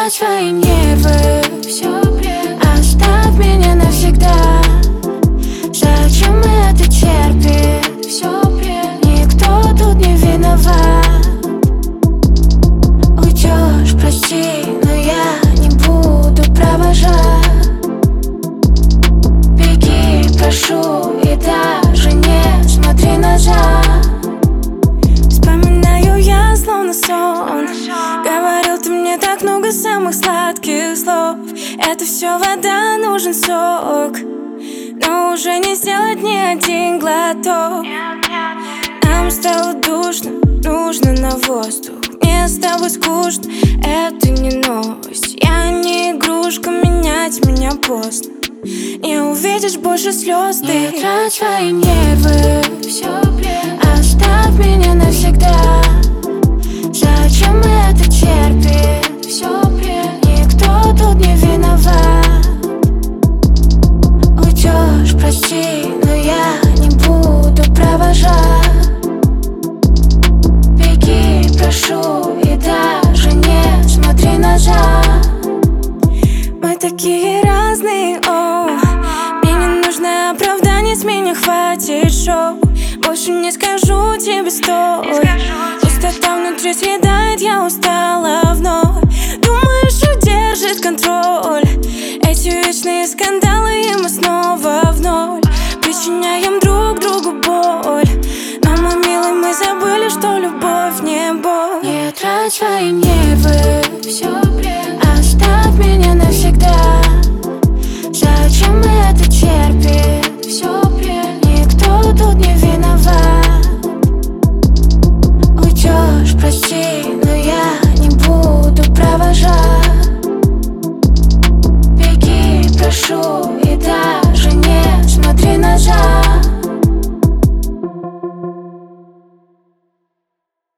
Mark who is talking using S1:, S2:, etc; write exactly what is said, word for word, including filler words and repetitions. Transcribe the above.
S1: трать свои нервы, все бред. Оставь меня навсегда. Зачем мы это терпим? Все бред. Никто тут не виноват. Уйдешь, прости, но я не буду провожать. Беги, прошу, и даже не смотри назад.
S2: Вспоминаю я словно сон. Говорил ты мне так много самых сладких слов. Это все вода, нужен сок, но уже не сделать ни один глоток. Нам стало душно, нужно на воздух. Мне с тобой скучно, это не новость. Я не игрушка, менять меня поздно. Не увидишь больше слез ты.
S1: Не трать свои нервы, все бред. Оставь меня навсегда. Зачем мы это терпим? Все бред. Никто тут не виноват. Уйдешь, прости, но я не буду провожать. Беги, прошу, и даже не смотри назад.
S2: Мы такие разные, о. Мне не нужно оправдание, с меня хватит шоу. Больше не скажу тебе стой. Пустота внутри съедает, я устала вновь. Думаешь, удержит контроль эти вечные скандалы, и мы снова в ноль причиняем друг другу боль. Но, мой милый, мы забыли, что любовь не боль.
S1: Не трать свои нервы, все